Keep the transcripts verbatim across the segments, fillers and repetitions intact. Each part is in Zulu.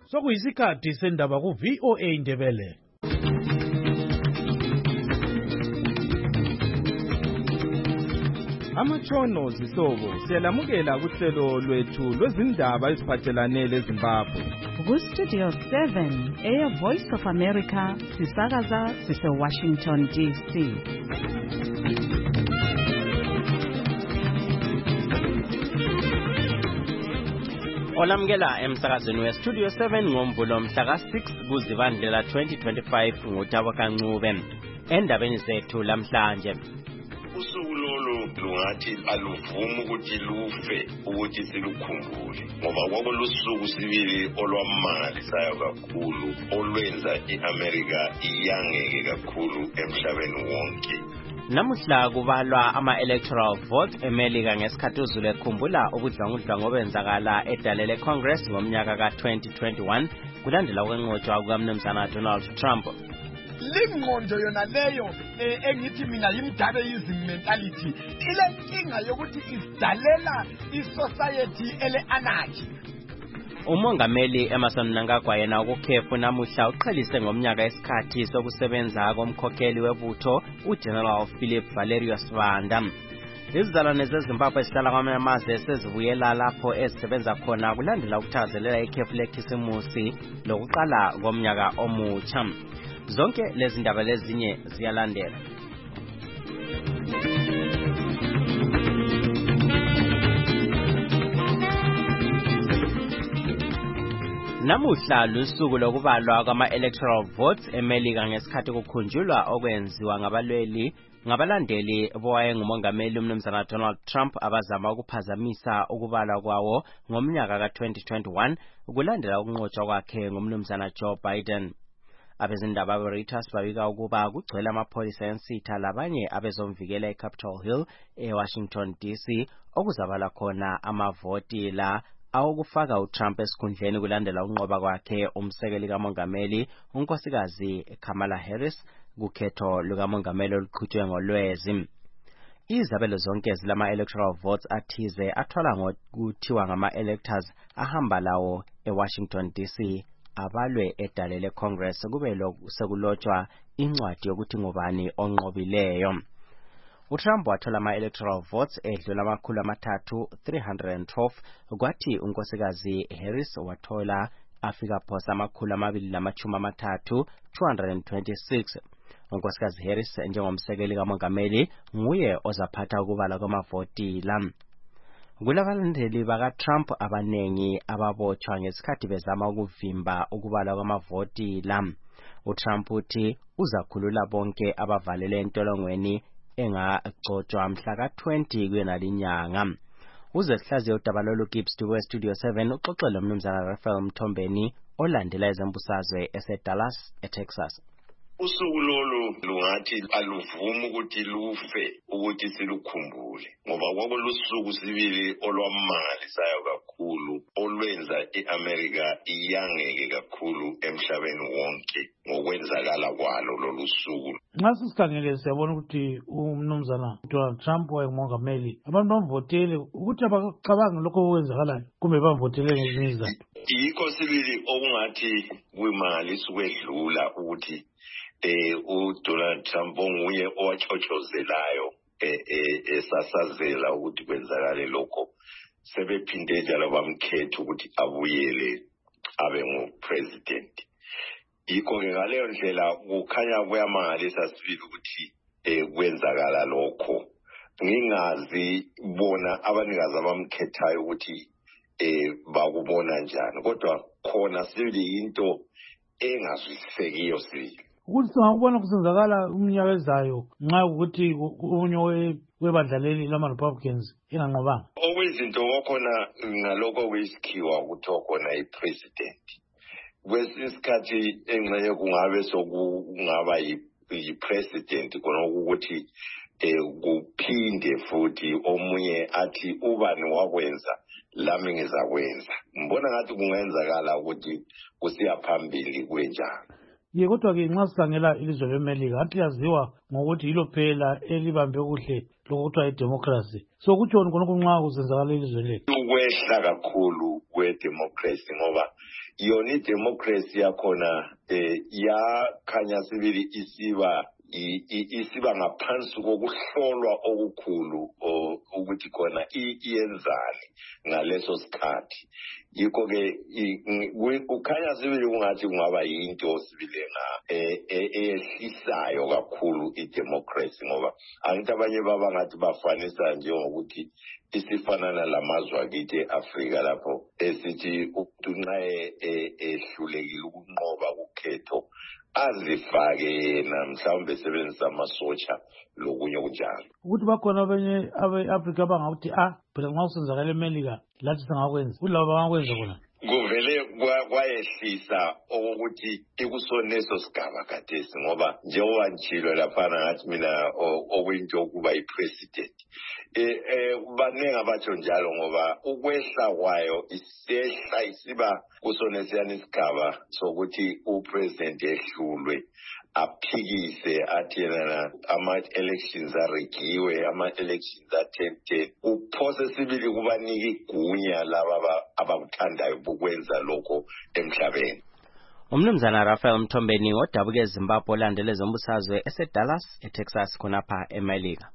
sokuyisikhathi sendaba ku V O A Ndebele. Amatshono zisobo siyalamukela kuhlelo lwethu lwezindaba eziphathelane leZimbabwe. Ku-Studio seven, Air Voice of America, sisakaza sise-Washington D C. Olamukela emsakazweni we-Studio seven ngomvulo mhla six kuZibandlela twenty twenty-five nguThabo Kancube. Endabeni zethu lamhlanje. Usuku lolu lungathi aluvumi ukuthi lufe ukuthi silukhumbule ngoba kwabo lusuku sibili olwamangalisayo kakhulu olwenza iAmerica iyangeke kakhulu emhlabeni wonke. Namuhla kubalwa ama-electoral vote eMelika ngesikhathi uzulu ekhumbula ubudlwangudlwangu obenzakala edalele Congress ngomnyaka ka twenty twenty-one kulandela ukwenqotshwa kukaMnumzana Donald Trump. Lingqondo yona leyo engithi mina yimdabeyism mentality ilenkinga yokuthi isidalela isociety ele anarchy. Umongameli Emmerson Mnangagwa yena ukukhefu namuhla uqhelise ngomnyaka esikhathi sokusebenza komkhokheli webutho uGeneral Philip Valerius Vanda. Izizalwane zeZimbabwe esihlala kwamanye amazwe sezibuyela lapho ezisebenza khona kulandela ukuthazelela ikhefu lekhisimusi lokuqala komnyaka omutsha. Zonke lezi ndaba lezinye ziyalandela. Namuhla lusuku lokubalwa kwama-electoral votes eMelika ngesikhathi kukhunjulwa okwenziwa ngabalweli ngabalandeli bowayengumongameli uMnumzana Donald Trump abazama ukuphazamisa ukubalwa kwawo ngomnyaka ka twenty twenty-one kulandela ukunqotshwa kwakhe nguMnumzana Joe Biden. Abezindaba be-Reuters babika ukuba kugcwele amapholisa ensitha labanye abezomvikela eCapitol Hill eWashington D C okuzabala khona amavoti la awokufaka uTrump esikhundleni kulandela ukunqoba kwakhe umsekeli kamongameli unkosikazi Kamala Harris kukhetho lukamongameli oluqhutshwe ngolwezi. Izabelo zonke zilama-electoral votes athize athola ngokuthiwa ngama-electors ahamba lawo eWashington D C abalwe edalele Congress kube sekulotshwa incwadi yokuthi ngubani onqobileyo. uTrump wathola ama-electoral votes edlula amakhulu amathathu three hundred twelve kwathi unkosikazi Harris wathola afika phosa amakhulu amabili lamachumi amathathu two hundred twenty-six. Unkosikazi Harris njengomsekeli kamongameli nguye ozaphatha ukubala kwamavoti la. Kulabalandeli baka-Trump abanengi ababotshwa ngesikhathi bezama ukuvimba ukubala kwamavoti la. uTrump uthi uzakhulula bonke abavalele entolongweni engagcotshwa mhla ka twenty kwenalinyanga. Uzesihlaziya udaba lolu Gibbs we-Studio seven uxoxele uMnumzana Raphael Mthombeni olandela ezembusazwe eseDallas eTexas. Usuku lolu lungathi aluvumi ukuthi lufe ukuthi silukhumbule ngoba kwabo lusuku sibili olwamangalisayo kakhulu olwenza iAmerica iyangeke kakhulu emhlabeni wonke ngokwenzakala kwalo lolu suku. Nxa sikhangele siyabona ukuthi uMnumzana Donald Trump wayengumongameli abantu bamvotele ukuthi abacabanga lokho okwenzakalayo kumbe bamvotele ngezinye izizathu. Yikho sibili okungathi kuyimangaliso kwedlula ukuthi eh uDonald Trump onguye owachochozelayo esasazela ukuthi kwenzakale lokho sebephinde njalo bamkhetha ukuthi abuyele abe ngupresident. Yikho ke ngaleyo ndlela kukhanya kuyamangalisa sibili ukuthi eh kwenzakala lokho. Ngingazi bona abanikazi abamkhethayo ukuthi eh bakubona njani kodwa khona sibili into engazwisisekiyo sibili. Ukuthi singakubona kusenzakala umnyaka ezayo nxa ukuthi unye webandlaleli lama-Republicans enganqobanga. Okwezinto okhona ngalokho kwesikhiwa kuthiwa khona i-president. Kwesinye isikhathi engxenye kungabe sokungaba yi-president khona ukuthi um kuphinde futhi omunye athi ubani wakwenza lami ngizakwenza. Mbona ngathi kungenzakala ukuthi kusiya phambili kwenjalo. Ye kodwa ke nxa sikhangela ilizwe leMelika athi yaziwa ngokuthi yilo phela elibambe kuhle lokuthiwa idemocracy. So kutshoni khonokho nxa kusenzakala ilizwe lethu? Ukwehla kakhulu kwedemocracy ngoba yona idemocracy yakhona eh yakhanya sibili isiba isiba ngaphansi kokuhlolwa okukhulu ukuthi khona iyenzani ngaleso sikhathi. Yikho ke ukhanya sibili ungathi kungaba yinto sibile nga ehlisayo kakhulu idemocracy, ngoba angithi abanye baba ngathi bafanisa nje ngokuthi isifanana lamazwe akithi eAfrika lapho esithi umuntu nxa ehlulekile ukunqoba ukhetho azifake yena mhlawumbe sebenzisa amasotsha lokunye kunjalo. Ukuthi bakhona abanye abe-Afrika abangakuthi ah phela nxa usenzakala eMelika lathi singakwenza kulabo bangakwenza khona kuvele kwayehlisa okokuthi ikusoneso sigaba khathesi, ngoba njengoba njilo laphana ngathi mina okuyinto ukuba yi-president eh baningi abatsho njalo, ngoba ukwehla kwayo isehla isiba kusonesiyana isigaba sokuthi upresident ehlulwe aphikise athi yena ama-elections aregiwe, ama-elections attempted, uphose sibili kubanika igunya laba abakuthandayo bukwenza lokho emhlabeni. Umnumzana Raphael Mthombeni odabuke eZimbabwe olandele zombusazwe eseDallas eTexas khonapha eMelika.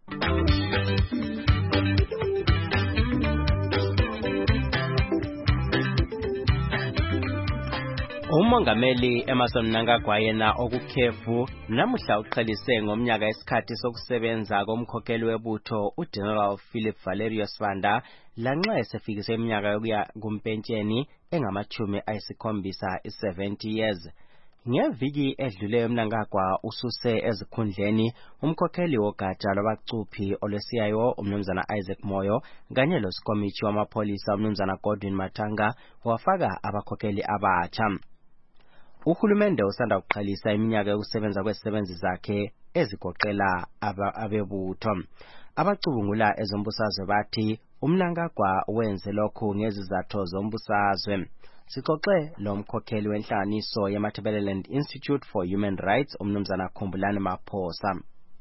Umongameli Emmerson Mnangagwa yena okukhefu namuhla uqhelise ngomnyaka esikhathi sokusebenza komkhokheli webutho uGeneral Philip Valerio Sibanda lanxa esefikise iminyaka yokuya kumpentsheni engamachumi ayisikhombisa i-seventy years. Ngeviki edluleyo Mnangagwa ususe ezikhundleni umkhokheli wogatsha lwabacuphi olwe-C I O umnumzana Isaac Moyo kanye losikomithi wamapolisa umnumzana Godwin Matanga wafaka abakhokheli abatsha. Uhulumende usanda ukuqalisa iminyaka yokusebenza kwezisebenzi zakhe ezigoqela abebutho. Abacubungula ezombusazwe bathi uMnangagwa wenze lokhu ngezizathu zombusazwe. Sixoxe lo mkhokheli wenhlanganiso yeMatabeleland Institute for Human Rights umnumzana Khumbulani Maphosa.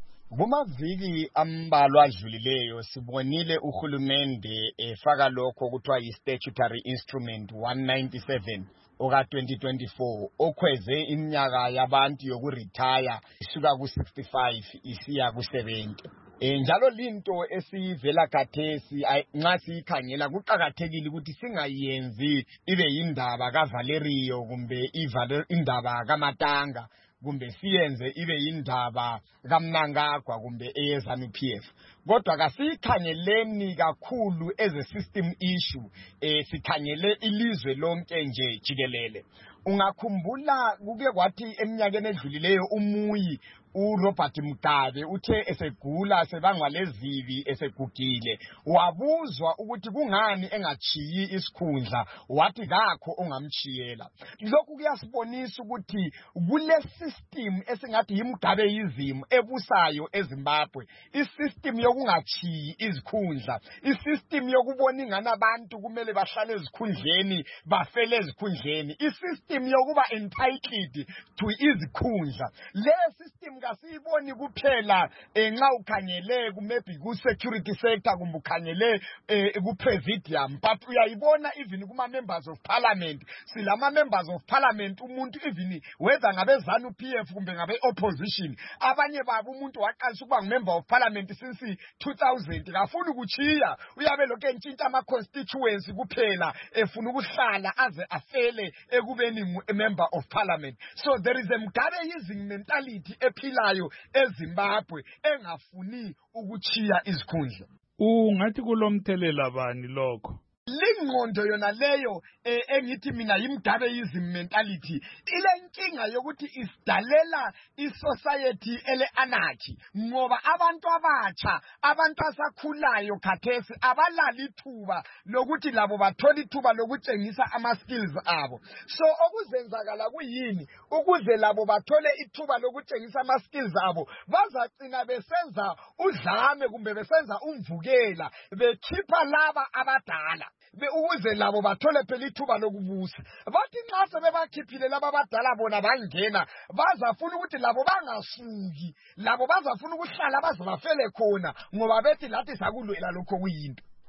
Kumaviki ambalwa adlulileyo sibonile uhulumende efaka lokho kuthiwa yi-statutory instrument one ninety-seven oka twenty twenty-four okhweze iminyaka yabantu yokuretire isuka ku sixty-five isiya ku seventy. Njalo linto esivela khathesi nxa siyikhangela kuqakathekile ukuthi singayenzi ibe yindaba kaValerio kumbe indaba kaMatanga kumbe siyenze ibe yindaba kaMnangagwa kumbe eyeZANU-P F. Kodwa kasikhangeleni kakhulu as a system issue, eh sikhangele ilizwe lonke nje jikelele. Ungakhumbula kuke kwathi eminyakeni edlulileyo umuyi uRobert Mugabe uthe esegula sebangwa lezibi esegugile wabuzwa ukuthi kungani engachiyi isikhundla wathi kakho ongamchiyela. Lokhu kuyasibonisa ukuthi kule system esingathi yimgabe yizimo ebusayo eZimbabwe, isystem yokungachiyi izikhundla, isystem yokubona ingana abantu kumele bahlale ezikhundleni bafele ezikhundleni, isystem yokuba entitled to izikhundla. Le system kasiyiboni kuphela nxa ukhangele maybe ku security sector kumbe ukhangele ku presidium, but uyayibona even kuma members of parliament. Silama members of parliament umuntu even whether ngabe ZANU-P F kumbe ngabe opposition, abanye babo umuntu waqalisa ukuba member of parliament since two thousand kafuna ukuchiya, uyabe lokho entshintsha ama constituency kuphela efuna ukuhlala aze afele ekubeni member of parliament. So there is a mgabeyizing mentality ephilayo eZimbabwe engafuni ukuchiya izikhundla. Ungathi kulomthelela bani lokho? Lingqondo yona leyo engithi mina yimgabeyizim mentality ile nkinga yokuthi isidalela isociety ele anarchy, ngoba abantu abatsha abantu asakhulayo khathesi abalali ithuba lokuthi labo bathola ithuba lokutshengisa ama skills abo. So okuzenzakala kuyini ukuze labo bathole ithuba lokutshengisa ama skills abo bazagcina besenza udlame kumbe besenza umvukela bekhipha laba abadala be ukuze labo bathole phela ithuba lokubusa. Bathi nxa sebebakhiphile laba abadala bona bangena bazafuna ukuthi labo bangasuki, labo bazafuna ukuhlala bazibafele khona ngoba bethi lathi sakulwela lokho kuyinto.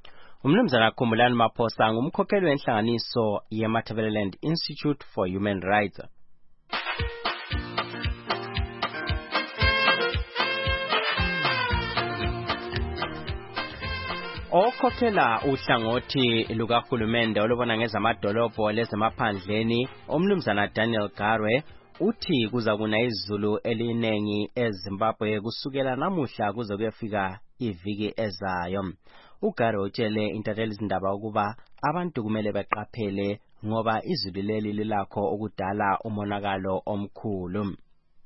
Umnumzana Khumbulani Maphosa ngumkhokheli wenhlanganiso ye-Matabeleland Institute for Human Rights. Okhokhela uhlangothi lukahulumende olubona ngezamadolobho lezemaphandleni umnumzana Daniel Garwe uthi kuza kuna izulu elinengi eZimbabwe kusukela namuhla kuze kuyefika iviki ezayo. uGarwe utshele intathelizindaba ukuba abantu kumele beqaphele ngoba izulu leli lilakho ukudala umonakalo omkhulu.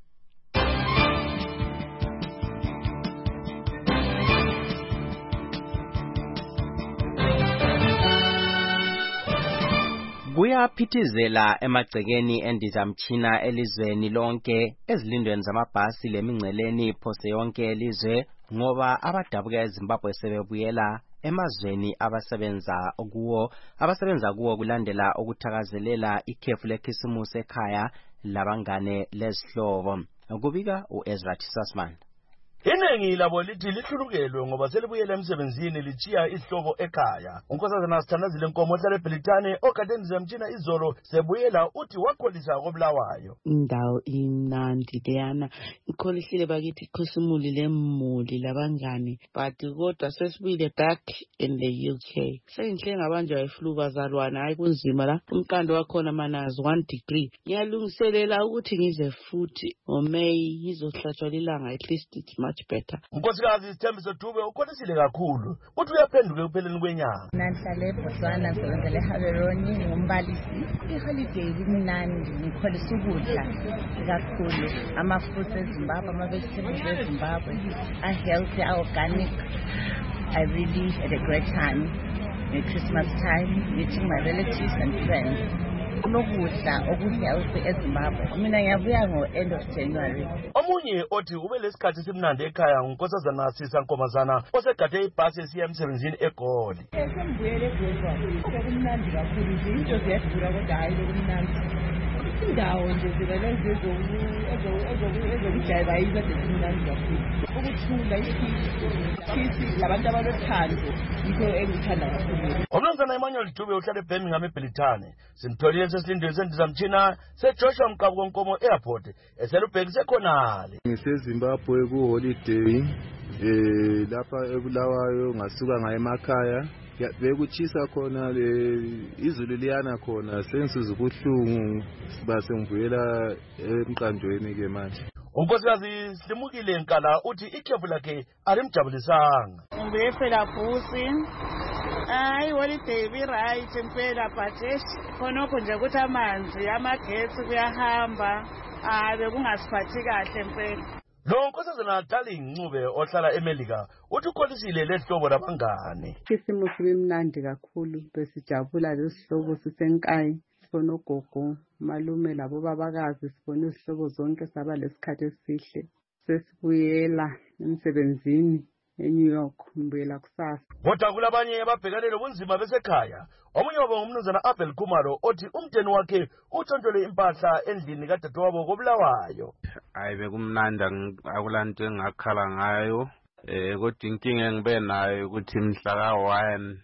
Kuyaphithizela emagcekeni endizamtshina elizweni lonke ezilindweni zamabhasi lemingceleni phose yonke elizwe ngoba abadabuka eZimbabwe sebebuyela emazweni abasebenza kuwo abasebenza kuwo kulandela ukuthakazelela ikhefu lekhisimusi ekhaya labangane lezihlobo. Kubika uEzra Tisasman. Iningi labo lithi lihlulukelwe ngoba selibuyela emsebenzini lichiya isihlobo ekhaya. Unkosazana Sithandazile Nkomo ohlala eBhelitane okade ndizamtshina izolo sebuyela uthi wakholisa koBulawayo. Indawo imnandi leyana ikholisile bakithi ikhosumuli lemuli labangani but kodwa sesibuyile back in the U K. Seyinhle ngabanjwa iflu bazalwana hayi kunzima la. Umqando wakhona manazi one degree. Ngiyalungiselela ukuthi ngize futhi ngoMay ngizohlatshwa lilanga at least it's much better. Unkosikazi Sithembiso Dube ukholisile kakhulu uthi uyaphenduka ekupheleni kwenyanga. Nahlala eBotswana ngizenzele eHaveroni ngumbalisi. Iholiday kumnandi ngikholisa ukudla kakhulu ama-fruits eZimbabwe ama-vegetables eZimbabwe are healthy, are organic. I really had a great time at Christmas time meeting my relatives and friends. Kulokudla okuhealthy eZimbabwe. Mina ngiyabuya ngo-end of January. Omunye othi ube lesikhathi simnandi ekhaya ngunkosazana Sisa Nkomazana osegade ibhasi esiya emsebenzini eGoli. Sengibuyele eGoli. Kumnandi kakhulu nje into ziyadura kodwa hayi kumnandi. Indawo nje zibelenze ezokujayiva yizo kumnandi kakhulu. Ukuthula isikhisi labantu abalothando yikho engithanda kakhulu. Umnumzana Emmanuel Dube uhlala eBirmingham eBhelitane simtholile sesilindweni sendizamtshina seJoshua Mqabuko Nkomo Airport eselubhekise khonale. NgiseZimbabwe ku holiday eh lapha eBulawayo ngasuka ngaye emakhaya bekuchisa khona le izulu liyana khona sensiza ukuhlungu siba sengivuyela emqandweni ke manje. Unkosikazi Slimukile Nkala uthi ikhefu lakhe alimjabulisanga. Ngibuye phela Busi. Hayi holiday be right impela but khonokho nje ukuthi amanzi amagesi kuyahamba ah bekungasiphathi kahle impela. Lo nkosazana Darling Ncube ohlala eMelika uthi ukholisile lehlobo labangane. Isimo sibemnandi kakhulu besijabula lesihlobo sisenkayi sibona ogogo malume labo babakazi sibona isihlobo zonke saba lesikhathi esihle sesibuyela emsebenzini eNew York mbuyela kusasa. Kodwa kulabanye ababhekanele ubunzima besekhaya. Omunye wabo ngumnumzana Abel Khumalo othi umnteni wakhe utshontshelwe impahla endlini kadadewabo koBulawayo. Hayi bekumnandi akulanto engakhala ngayo eh kodwa inkinga engibe nayo ukuthi mhla ka one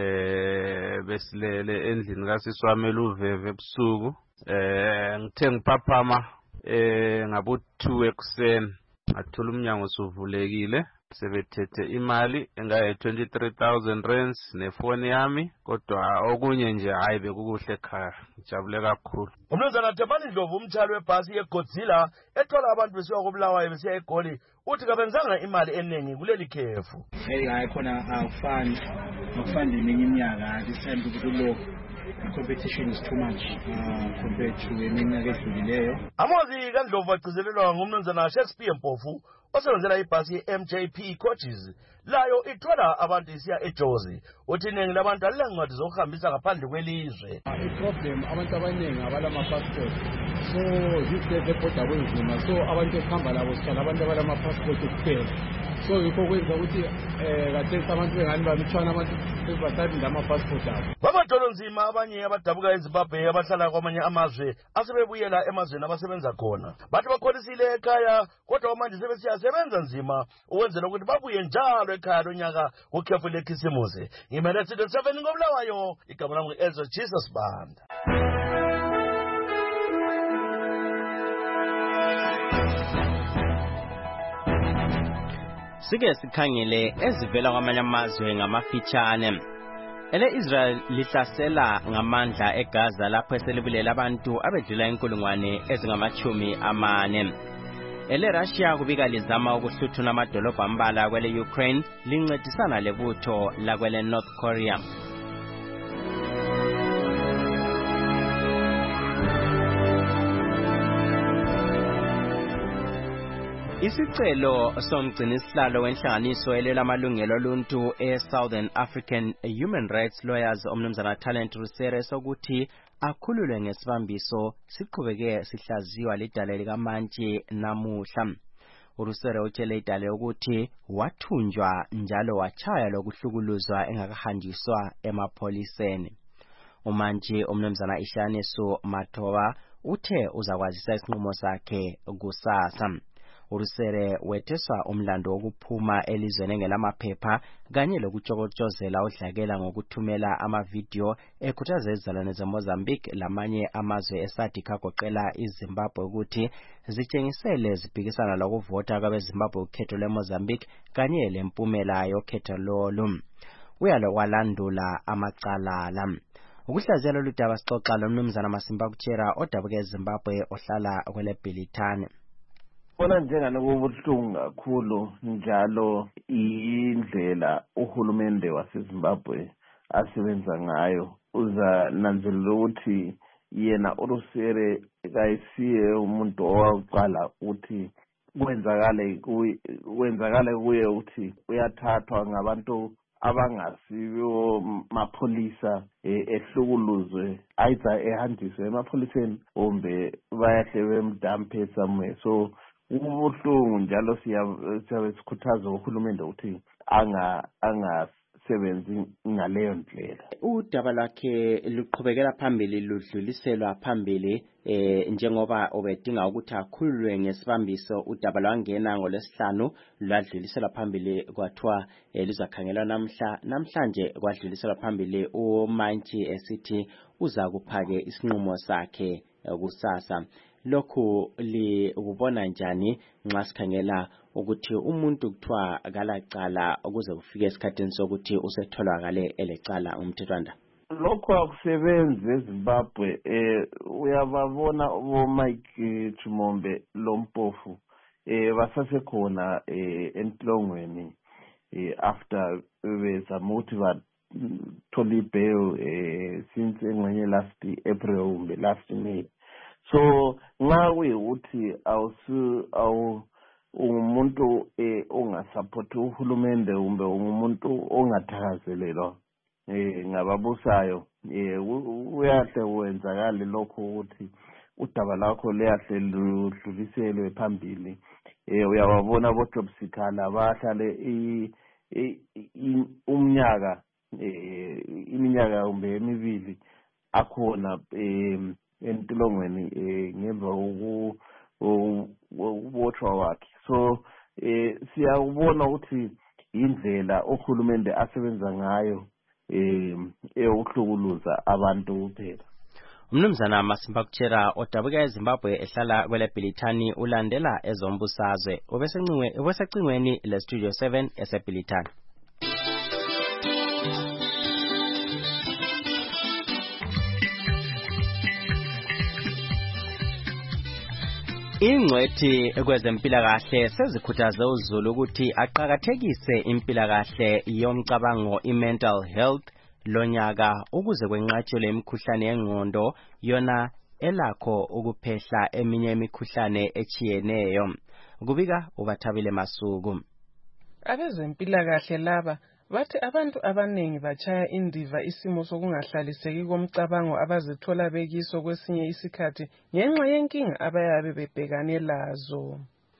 eh besilele endlini kaSiswami eLuveve ebusuku eh ngithe ngiphaphama eh ngabo two ekuseni ngathola umnyango usuvulekile sebethethe imali engaye twenty-three thousand rands nefoni yami kodwa okunye nje hayi bekukuhle ekhaya ngijabule kakhulu. Umnumzana Thembani Ndlovu umthwalo webhasi yeGodzilla ethola abantu besiya koBulawayo besiya eGoli uthi kabenzanga imali eningi kuleli khefu. Hey hayi khona akufani akufani neminye iminyaka disembe kulo competition is too much uh, compared to eminyaka edlulileyo. Amozi kaNdlovu agcizelelwa ngumnumzana Shakespeare Mpofu osebenzela ibhasi ye-M J P Coaches layo ithola abantu isiya eJozi uthi iningi labantu alilencwadi zokuhambisa ngaphandle kwelizwe. I-problem abantu abaningi abalama-passport so ziseze kodwa kwenzima so abantu ekuhamba labo sihlala abantu abalama-passport kuphela so yikho kwenza ukuthi um kathesi abantu bengani bamitshwana abantu bebasalinde ama-passport abo. Bamadolo nzima abanye abadabuka eZimbabwe abahlala kwamanye amazwe asebebuyela emazweni abasebenza khona bathi bakholisile ekhaya kodwa manje sebesiyasebenza nzima ukwenzela ukuthi babuye njalo lwekhaya lonyaka ukhefu lekhisimusi. Ngimele Studio seven ngoBulawayo, igama lami ngu-Ezra Jesus Banda. Sike sikhangele ezivela kwamanye amazwe ngamafitshane. Ele Israel lihlasela ngamandla eGaza lapho eselibulela abantu abedlula inkulungwane ezingamachumi amane. Ele Russia kubika lizama ukuhluthuna amadolobha ambala kwele Ukraine lincedisana lebutho la kwele North Korea. Isicelo somgcinisihlalo wenhlanganiso elwela amalungelo oluntu e-Southern African Human Rights Lawyers omnumzana Talent Rusere sokuthi akhululwe ngesibambiso siqhubeke sihlaziywa lidale likaMantshi namuhla. uRusere utshele idale ukuthi wathunjwa njalo wachaya lokuhlukuluzwa engakahanjiswa emapholiseni. uMantshi omnumzana Ishanisu Mathoba uthe uzakwazisa isinqumo sakhe kusasa. uRusere wetheswa umlando wokuphuma elizweni engelamaphepha kanye lokutshokotshozela udlakela ngokuthumela amavidiyo ekhuthaza izizalwane zeMozambique lamanye amazwe eSADC agoqela iZimbabwe ukuthi zitshengisele zibhikisana lokuvota kwabeZimbabwe ukhetho lweMozambique kanye lempumela yokhetho lolu. Uyalo walandula amacala la. Ukuhlaziya lolu daba sixoxa lomnumzana Masimba Kuchera odabuke eZimbabwe ohlala kwele Bhilitane. Bona njengane kubuhlungu kakhulu njalo indlela uhulumende waseZimbabwe asebenza ngayo. Uza nanzelela ukuthi yena uRusere kayisiye umuntu owaqala ukuthi kwenzakale kwenzakale kuye ukuthi uyathathwa ngabantu abangasiyo mapholisa ehlukuluzwe ayiza ehanjiswe emapholiseni ombe bayahle bemdampe somewhere. So ubuhlungu njalo siyabe sikhuthaza uhulumende ukuthi anga angasebenzi ngaleyo ndlela. Udaba lwakhe luqhubekela phambili ludluliselwa phambili eh njengoba obedinga ukuthi akhululwe ngesibambiso. Udaba lwangena ngolesihlanu lwadluliselwa phambili kwathiwa luzakhangelwa namhla namhlanje kwadluliselwa phambili uMantshi esithi uza kuphake isinqumo sakhe kusasa. Lokhu li ukubona njani nxa sikhangela ukuthi umuntu kuthiwa akalacala ukuze kufike esikhathini sokuthi usetholakale elecala umthethwanda? Lokho akusebenzi eZimbabwe. eh uyababona uMike Chimombe Lompofu eh basasekhona eh enhlongweni eh after bezama ukuthi bathola bail eh since engxenye last April umbe last May. So nxa kuyukuthi awusu awu umuntu eh ongasupport uhulumende umbe umuntu ongathakazelelwa eh ngababusayo eh uyahle wenzakala lokho ukuthi udaba lakho liyahle ludluliselwe phambili. eh uyababona boJob Sikhala bahlale umnyaka eh iminyaka umbe emibili akhona eh entolongweni eh ngemva ukubotshwa wakhe. So eh siyabona ukuthi indlela uhulumende asebenza ngayo eh euhlukuluza abantu kuphela. Umnumzana Masimba Kuchera odabuka eZimbabwe ehlala kwele Bhilitane ulandela ezombusazwe obesencingwe obesecingweni le Studio seven eseBhilitane. Ingcwethi kwezempilakahle sezikhuthaze uZulu ukuthi aqhakathekise impilakahle yomcabango i-mental health lonyaka ukuze kwenqatshelwe imikhuhlane yengqondo yona elakho ukuphehla eminye imikhuhlane echiyeneyo. Kubika uBathabile Masuku. Abezempilakahle laba bathi abantu abanengi bachaya indiva isimo sokungahlaliseki komcabango abazithola bekiso kwesinye isikhathi ngenxa yenkinga abayabe bebhekane lazo.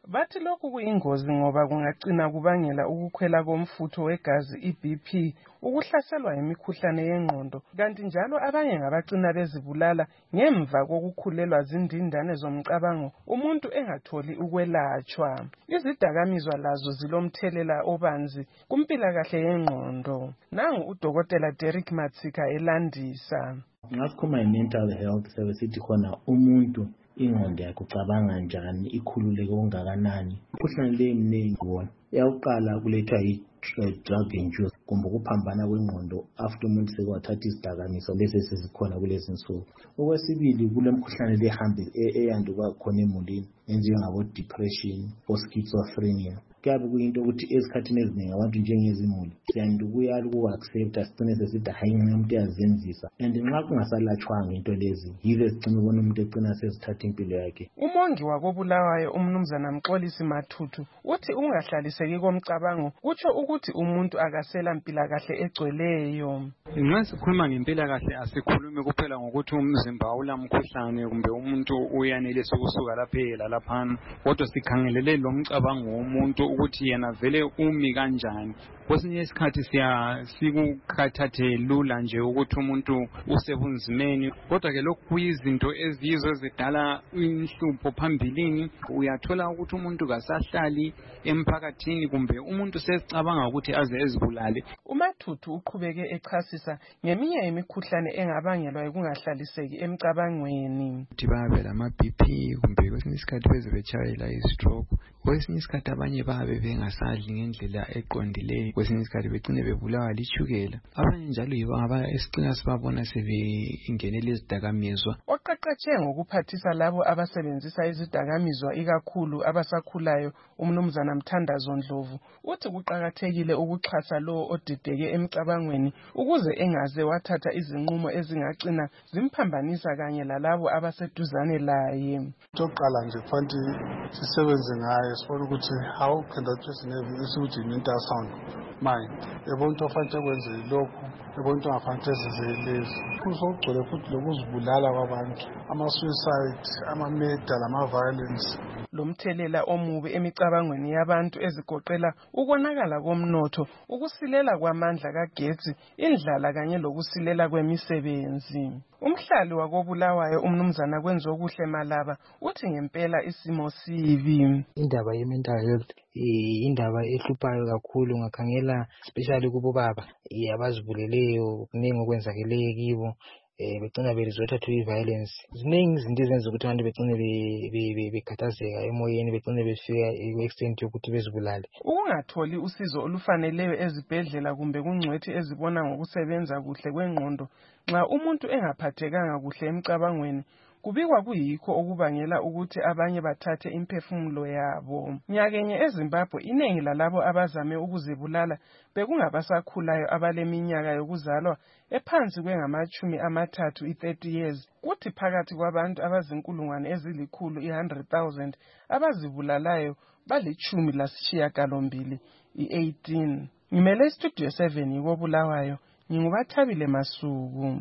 bathi lokhu kuyingozi ngoba kungagcina kubangela ukukhwela komfutho wegazi i-B P, ukuhlaselwa yimikhuhlane yengqondo, kanti njalo abanye ngabagcina bezibulala ngemva kokukhulelwa zindindane zomcabango umuntu engatholi ukwelatshwa. Izidakamizwa lazo zilomthelela obanzi kumpilakahle yengqondo. Nangu udokotela Derek Matsika elandisa. Ngasikhuluma nge-mental health sebesithi khona umuntu ingqondo yakhe ucabanga njani, ikhululeke ongakanani. Imikhuhlane le mningi wona. Eyakuqala kulethwa i-drug induced kumbe ukuphambana kwengqondo after umuntu sekwathatha izidakamizwa lezi sezikhona kulezi nsuku. Okwesibili kule mkhuhlane le ehambe eyanduka khona emulini enjengabo depression or schizophrenia. Kuyabe kuyinto ukuthi ezikhathini eziningi abantu njengezimuli siyandu kuyala uku-accepta sigcine sesithi hayi umuntu yazenzisa, and nxa kungasalatshwanga into lezi yize sigcine ubona umuntu egcina sezithatha impilo yakhe. Umongi wakobulawayo umnumzana Mxolisi Mathuthu uthi ungahlaliseki komcabango kutsho ukuthi umuntu akasela mpilakahle egcweleyo. Nxa sikhuluma ngempilakahle asikhulumi kuphela ngokuthi umzimba ulamkhuhlane kumbe umuntu uyanelisa ukusuka lapha laphana, kodwa sikhangelele lo mcabango womuntu ukuthi yena vele umi kanjani. Kwesinye isikhathi siya sikukhathathe lula nje ukuthi umuntu usebunzimeni, kodwa ke lokhu kuyizinto eziyizo ezidala inhlupho phambilini. Uyathola ukuthi umuntu kasahlali emphakathini kumbe umuntu sesicabanga ukuthi aze ezibulale. uMathuthu uqhubeke echasisa ngeminye imikhuhlane engabangelwa ukungahlaliseki emcabangweni. Ukuthi babe lama B P kumbe kwesinye isikhathi beze betshayela i-stroke, kwesinye isikhathi abanye babe bengasadli ngendlela eqondileyo, kwesinye isikhathi begcine bebulawa litshukela. Abanye njalo yibo abasicina sibabona sebengenele izidakamizwa. Oqeqetshe ngokuphathisa labo abasebenzisa izidakamizwa ikakhulu abasakhulayo umnumzana Mthandazo Ndlovu uthi kuqakathekile ukuxhasa lo odideke emcabangweni ukuze engaze wathatha izinqumo ezingagcina zimphambanisa kanye lalabo abaseduzane laye. Oqala nje kufanele sisebenze ngayo sifuna ukuthi how can that person have isuthi mental sound mind. Ebonto fanele kwenze lokhu, ebonto ngafanele sizelezi. Kuzogcwele futhi lokuzibulala kwabantu, ama suicide, ama murder, ama violence. Lomthelela omubi emicabangweni yabantu ezigoqela ukonakala komnotho, ukusilela kwamandla kagetsi, indlala kanye lokusilela kwemisebenzi. Umhlali wakobulawayo umnumzana Kwenzokuhle Malaba uthi ngempela isimo sibi. Indaba ye-mental health indaba ehluphayo kakhulu, ngakhangela especially kubo baba abazibuleleyo, kuningi okwenzakeleyo kibo. Eh begcina berizotha to violence. Ziningi izinto ezenza ukuthi abantu begcine bekhathazeka emoyeni, begcine befika ku-extent yokuthi bezibulale. Ukungatholi usizo olufaneleyo ezibhedlela kumbe kungcwethi ezibona ngokusebenza kuhle kwengqondo nxa umuntu engaphathekanga kuhle emcabangweni kubikwa kuyikho okubangela ukuthi abanye bathathe imphefumulo yabo. Nyakenye eZimbabwe inengi lalabo abazame ukuzibulala bekungabasakhulayo abaleminyaka yokuzalwa ephansi kwengamachumi amathathu i-thirty years. Kuthi phakathi kwabantu abazinkulungwane ezilikhulu i-one hundred thousand abazibulalayo balichumi lasishiyagalombili i-eighteen. Ngimele Studio seven yikobulawayo, ngingubathabile Masuku.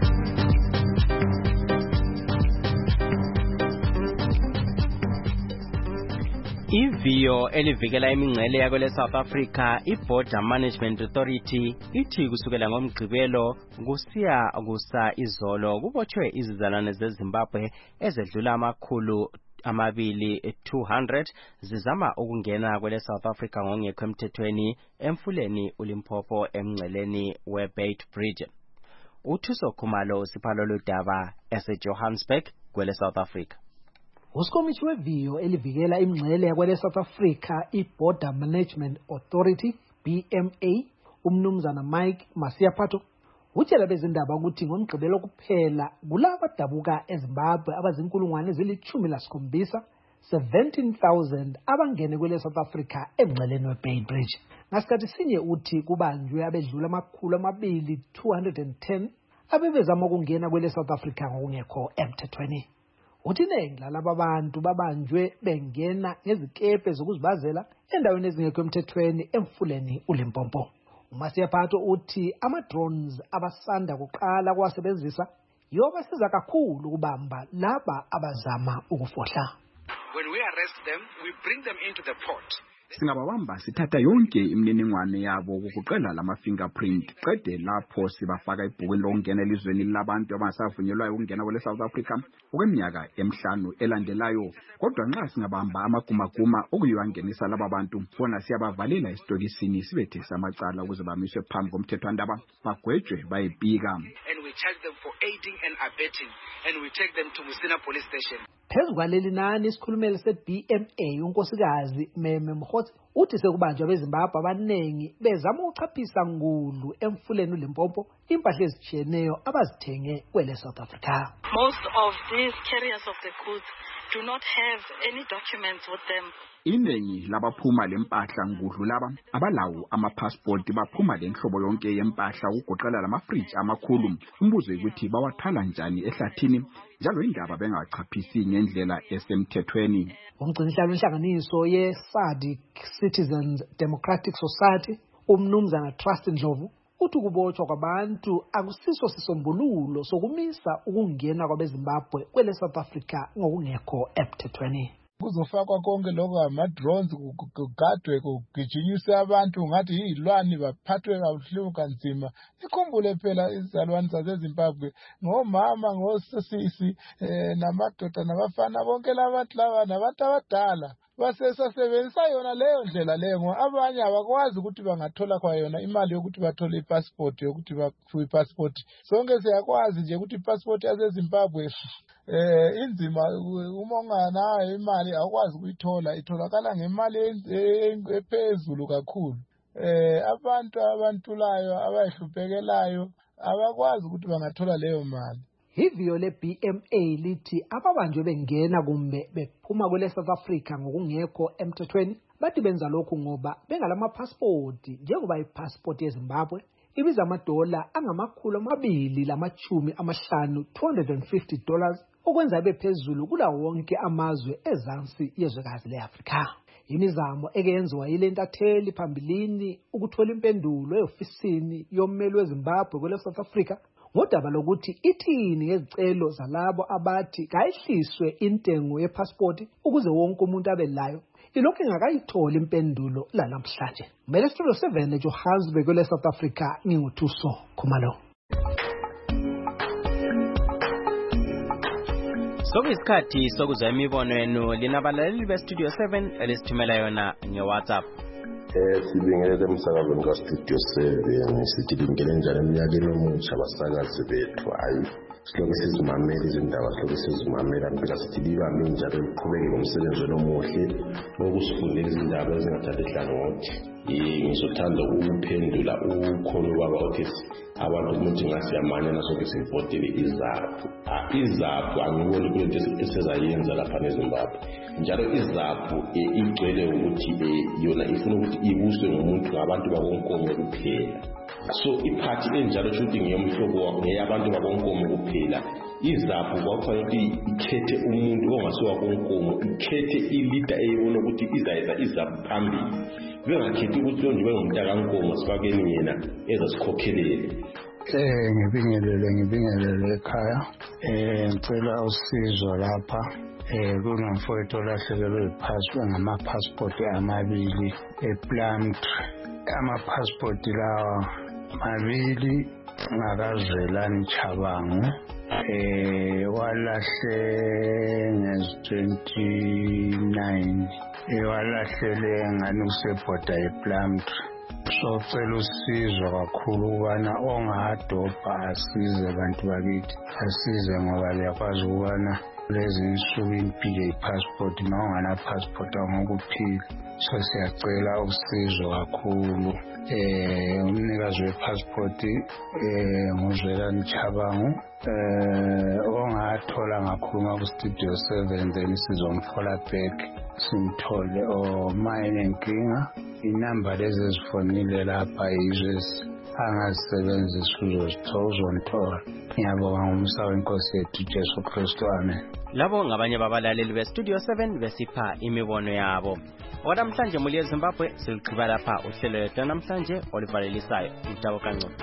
Iviyo elivikela imingcele yakwele South Africa iBorder Management Authority ithi kusukela ngoMgqibelo kusiya kusa izolo kubotshwe izizalwane zeZimbabwe ezedlula amakhulu amabili two hundred zizama ukungena kwele South Africa ngongekho emthethweni emfuleni uLimpopo emngceleni weBeit Bridge. Uthuso Khumalo siphalo lodaba eseJohannesburg kwele South Africa. Usikomiti weviyo elivikela imingcele yakwele South Africa iBorder Management Authority B M A umnumzana Mike Masiaphato utshela bezindaba ukuthi ngoMgqibelo kuphela kulabo adabuka eZimbabwe abazinkulungwane ezilichumi lasikhombisa seventeen thousand abangene kwele South Africa emngceleni weBeit Bridge. Ngasikhathi sinye uthi kubanjwe abedlula amakhulu amabili two hundred ten abebezama ukungena kwele South Africa ngokungekho emthethweni. Uthi iningi lalaba bantu babanjwe bengena ngezikepe zokuzibazela endaweni ezingekho emthethweni emfuleni uLimpopo. uMasiaphato uthi ama-drones abasanda kuqala kuwasebenzisa yoba siza kakhulu ukubamba laba abazama ukufohla. When we arrest them, we bring them into the port. Singababamba sithatha yonke imininingwane yabo ukuqela lama fingerprint qede lapho sibafaka ibhukwini lokungena elizweni labantu abangasavunyelwayo ukungena kwele South Africa okweminyaka emhlanu elandelayo. Kodwa nxa singabamba amagumaguma okuyiwangenisa laba bantu bona siyabavalela esitokisini sibethe samacala ukuze bamiswe phambi komthethwandaba bagwetshwe bayibika. And we charge them for aiding and abetting and we take them to Musina police station. Phezu kwaleli nani isikhulumeli se-B M A unkosikazi Meme Mkhotsi uthi sekubanjwa beZimbabwe abaningi bezama ukuchaphisa ngulu emfuleni uLimpopo impahla ezitshiyeneyo abazithenge kwele South Africa. Most of these carriers of the goods do not have any documents with them. Iningi labaphuma lempahla ngudlu laba abalawo amapassport baphuma lenhlobo yonke yempahla ukugoqela lamafridge amakhulu. Umbuzo ukuthi bawathwala njani ehlathini njalo indaba bengachaphisi ngendlela esemthethweni. Umgcinisihlalo wenhlanganiso ye-SADC Citizens Democratic Society umnumzana Trust Ndlovu uthi ukubotshwa kwabantu akusiso sisombululo sokumisa ukungena kwabeZimbabwe kwele South Africa ngokungekho emthethweni. Kuzofakwa konke lokho ama-drones kugadwe kugijinyiswe abantu ngathi yizilwane baphathwe kabuhlungu kanzima. Ikhumbule phela izalwane zaseZimbabwe ngomama ngosisi eh, namadoda nabafana bonke labantu laba nabantu abadala basesasebenzisa yona leyo ndlela leyo ngoba abanye abakwazi ukuthi bangathola kwa yona imali yokuthi bathole ipassport yokuthi baphiwe ipassport. Sonke siyakwazi nje ukuthi ipassport yaseZimbabwe eh inzima uma unganayo imali awukwazi ukuyithola itholakala ngemali ephezulu kakhulu. Eh abantu abantulayo abayihluphekelayo abakwazi ukuthi bangathola leyo mali. Iviyo le-B M A lithi ababanjwe bengena kumbe bephuma kwele South Africa ngokungekho emthethweni bathi benza lokhu ngoba bengalamapassport njengoba ipassport yeZimbabwe ibiza amadola angamakhulu amabili lamachumi amahlanu two hundred fifty dollars okwenza ibe phezulu kulawo wonke amazwe ezansi yezwekazi le-Afrika. Imizamo ekenziwa yile ntatheli phambilini ukuthola impendulo eofisini yommeli weZimbabwe kwele South Africa ngodaba lokuthi ithini ngezicelo zalabo abathi kayihliswe intengo yepassport ukuze wonke umuntu abe layo ilokhu ingakayitholi impendulo lalamhlanje. Mele Studio seven eJohannesburg kwele South Africa nginguthuso Khumalo. Sokuyisikhathi sokuzwa imibono yenu linabalaleli beStudio seven elisithumela yona ngeWhatsApp. Eh sibingelele emsakazweni kaStudio seven sithi bingele njalo eminyakeni omutsha abasakazi bethu hayi siloke sizimamela izindaba siloke sizimamela impela sithi libambe njalo liqhubeke ngomsebenzi omuhle wokusifundela izindaba ezingathatha ihlangothi. Ngizothanda ukuphendula ukholo baba othi abantu ukuthi ngasiyamane nasoke sivotele izaphu. Izaphu angiboni kuyinto esizayenza lapha eZimbabwe. Njalo izaphu igcwele ukuthi yona ifuna ukuthi ibuswe ngumuntu ngabantu bakonkomo kuphela. So iphathi enjalo futhi ngiyomhlobo ngeyabantu bakonkomo kuphela. Izaphu kwakufanele ukuthi ikhethe umuntu ongasiwa konkomo, ikhethe ilida eyibona ukuthi izayenza izaphu phambili. Bengakhethi ukuthi lo nje bengumntakankomo sifakeni yena ezasikhokhelele. Eh ngibingelele ngibingelele ekhaya eh ngicela usizo lapha eh kunomfowethu olahlekelwe iphassport ngama-passport amabili ePlumtree. Ama-passport lawa mabili ngakazwelani Chabangu eh walahle ngezi twenty-nine ewalahlele ngani kusebhoda ePlumtree. So cela usizo kakhulu ukubana ongadobha asize abantu bakithi asize ngoba liyakwazi ukubana lezi nsuku impilo ipassport mawungana passport awungokuphila. So siyacela usizo kakhulu eh umnikazi wepassport eh nguzwelani Chabangu eh ongathola ngakhuluma ku Studio seven then sizomfola back simthole o mine nkinga inamba lezi zifonile lapha izwe angazisebenzisa uzozithola. Ngiyabonga ngomsa wenkosi yethu Jesu Kristu, amen. Labo ngabanye babalaleli beStudio seven besipha imibono yabo. Olamhlanje muli eZimbabwe siliqhiba lapha uhlelo lwethu namhlanje olivalelisayo uTabo Kancube.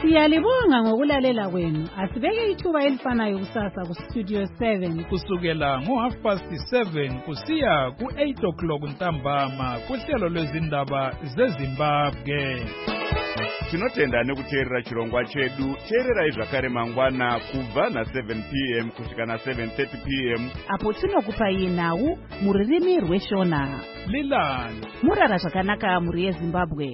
Siyalibonga ngokulalela kwenu. Asibeke ithuba elifanayo kusasa ku Studio seven kusukela ngo half past seven kusiya ku eight o'clock ntambama kuhlelo lwezindaba zeZimbabwe. Tinotenda nekuteerera chirongwa chedu. Teerera zvakare mangwana kubva na seven p m kusvika na seven thirty p m apo tinokupai nhau muririmi rweshona. Lilani murara zvakanaka muri yeZimbabwe.